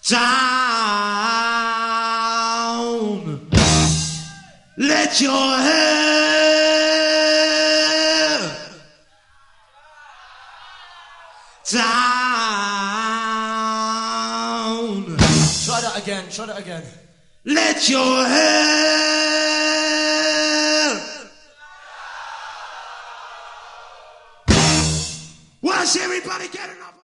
down. Let your hair down. Try that again, try that again. Let your hair. Why does everybody get enough?